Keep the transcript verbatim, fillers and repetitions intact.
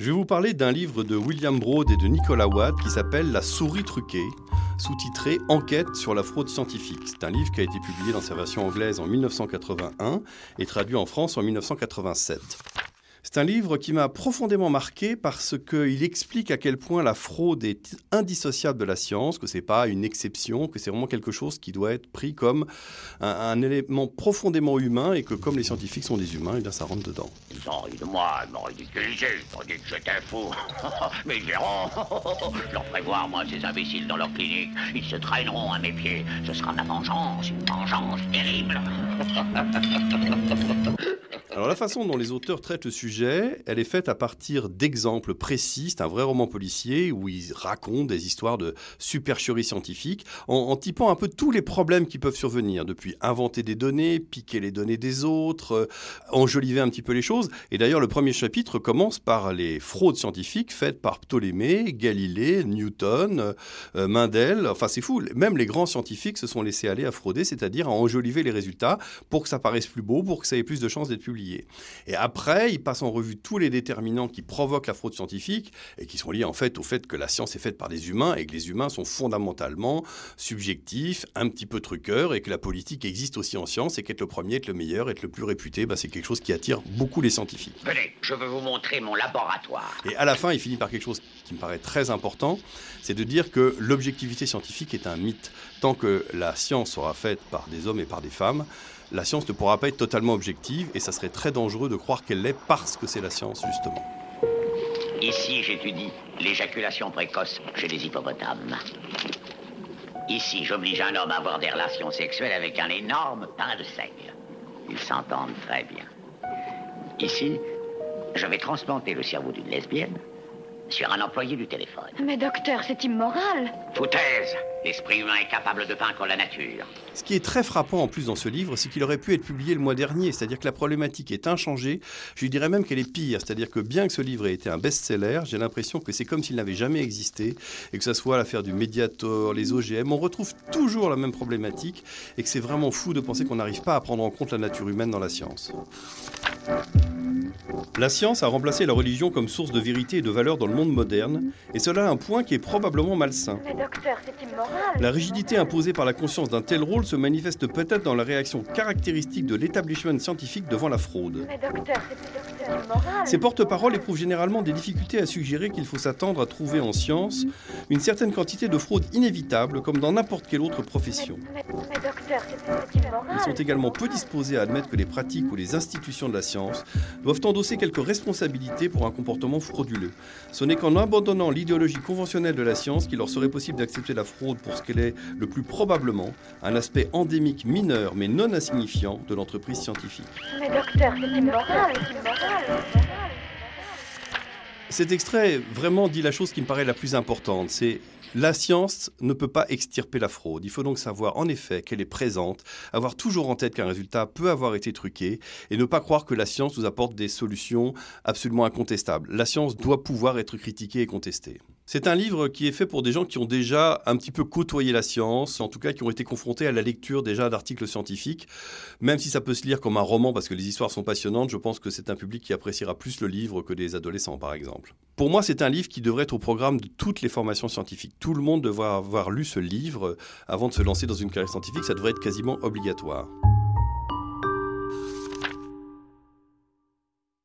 Je vais vous parler d'un livre de William Broad et de Nicolas Watt qui s'appelle « La souris truquée », sous-titré « Enquête sur la fraude scientifique ». C'est un livre qui a été publié dans sa version anglaise en dix-neuf cent quatre-vingt-un et traduit en France en dix-neuf cent quatre-vingt-sept. C'est un livre qui m'a profondément marqué parce qu'il explique à quel point la fraude est indissociable de la science, que ce n'est pas une exception, que c'est vraiment quelque chose qui doit être pris comme un, un élément profondément humain et que comme les scientifiques sont des humains, et bien ça rentre dedans. Ils ont ri de moi, ils m'ont ridiculisé, ils ont dit que j'étais fou. Mais ils verront, je leur ferai voir, moi, ces imbéciles dans leur clinique. Ils se traîneront à mes pieds. Ce sera ma vengeance, une vengeance terrible. Alors la façon dont les auteurs traitent le sujet, elle est faite à partir d'exemples précis. C'est un vrai roman policier où ils racontent des histoires de supercherie scientifique en, en typant un peu tous les problèmes qui peuvent survenir, depuis inventer des données, piquer les données des autres, euh, enjoliver un petit peu les choses. Et d'ailleurs, le premier chapitre commence par les fraudes scientifiques faites par Ptolémée, Galilée, Newton, euh, Mendel. Enfin, c'est fou. Même les grands scientifiques se sont laissés aller à frauder, c'est-à-dire à enjoliver les résultats pour que ça paraisse plus beau, pour que ça ait plus de chances d'être publié. Et après, il passe en revue tous les déterminants qui provoquent la fraude scientifique et qui sont liés en fait au fait que la science est faite par des humains et que les humains sont fondamentalement subjectifs, un petit peu truqueurs et que la politique existe aussi en science et qu'être le premier, être le meilleur, être le plus réputé, bah, c'est quelque chose qui attire beaucoup les scientifiques. Venez, je veux vous montrer mon laboratoire. Et à la fin, il finit par quelque chose qui me paraît très important, c'est de dire que l'objectivité scientifique est un mythe. Tant que la science sera faite par des hommes et par des femmes, la science ne pourra pas être totalement objective et ça serait très dangereux de croire qu'elle l'est parce que c'est la science, justement. Ici, j'étudie l'éjaculation précoce chez les hippopotames. Ici, j'oblige un homme à avoir des relations sexuelles avec un énorme pain de seigle. Ils s'entendent très bien. Ici, je vais transplanter le cerveau d'une lesbienne sur un employé du téléphone. Mais docteur, c'est immoral. Foutaise! L'esprit humain est capable de vaincre la nature. Ce qui est très frappant en plus dans ce livre, c'est qu'il aurait pu être publié le mois dernier. C'est-à-dire que la problématique est inchangée. Je dirais même qu'elle est pire. C'est-à-dire que bien que ce livre ait été un best-seller, j'ai l'impression que c'est comme s'il n'avait jamais existé. Et que ce soit l'affaire du Mediator, les O G M, on retrouve toujours la même problématique. Et que c'est vraiment fou de penser qu'on n'arrive pas à prendre en compte la nature humaine dans la science. La science a remplacé la religion comme source de vérité et de valeur dans le monde moderne, et cela a un point qui est probablement malsain. Mais docteur, c'est immoral. La rigidité imposée par la conscience d'un tel rôle se manifeste peut-être dans la réaction caractéristique de l'établissement scientifique devant la fraude. Mais docteur, c'est docteur, immoral. Ces porte-paroles éprouvent généralement des difficultés à suggérer qu'il faut s'attendre à trouver en science une certaine quantité de fraude inévitable, comme dans n'importe quelle autre profession. Mais, mais, mais docteur, c'est immoral. Ils sont également peu disposés à admettre que les pratiques ou les institutions de la science doivent endosser quelques responsabilités pour un comportement frauduleux. Ce n'est qu'en abandonnant l'idéologie conventionnelle de la science qu'il leur serait possible d'accepter la fraude pour ce qu'elle est le plus probablement, un aspect endémique mineur mais non insignifiant de l'entreprise scientifique. Mais docteur, c'est immoral, c'est immoral. Cet extrait vraiment dit la chose qui me paraît la plus importante, c'est la science ne peut pas extirper la fraude. Il faut donc savoir en effet qu'elle est présente, avoir toujours en tête qu'un résultat peut avoir été truqué et ne pas croire que la science nous apporte des solutions absolument incontestables. La science doit pouvoir être critiquée et contestée. C'est un livre qui est fait pour des gens qui ont déjà un petit peu côtoyé la science, en tout cas qui ont été confrontés à la lecture déjà d'articles scientifiques. Même si ça peut se lire comme un roman parce que les histoires sont passionnantes, je pense que c'est un public qui appréciera plus le livre que des adolescents par exemple. Pour moi, c'est un livre qui devrait être au programme de toutes les formations scientifiques. Tout le monde devrait avoir lu ce livre avant de se lancer dans une carrière scientifique, ça devrait être quasiment obligatoire.